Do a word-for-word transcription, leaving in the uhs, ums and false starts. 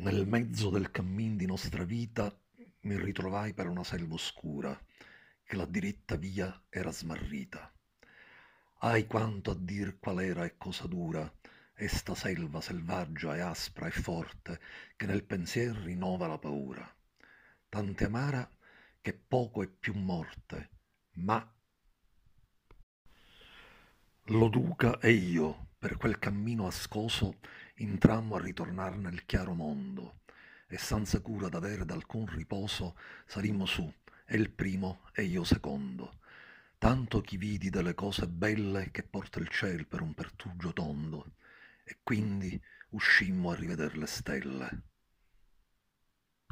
Nel mezzo del cammin di nostra vita mi ritrovai per una selva oscura, che la diritta via era smarrita. Ahi quanto a dir qual era e cosa dura, esta selva selvaggia e aspra e forte, che nel pensier rinnova la paura. Tante amara che poco è più morte, ma lo duca e io, per quel cammino ascoso, intrammo a ritornar nel chiaro mondo, e senza cura d'avere d'alcun riposo salimmo su, el primo e io secondo. Tanto chi vidi delle cose belle che porta il ciel per un pertugio tondo, e quindi uscimmo a riveder le stelle.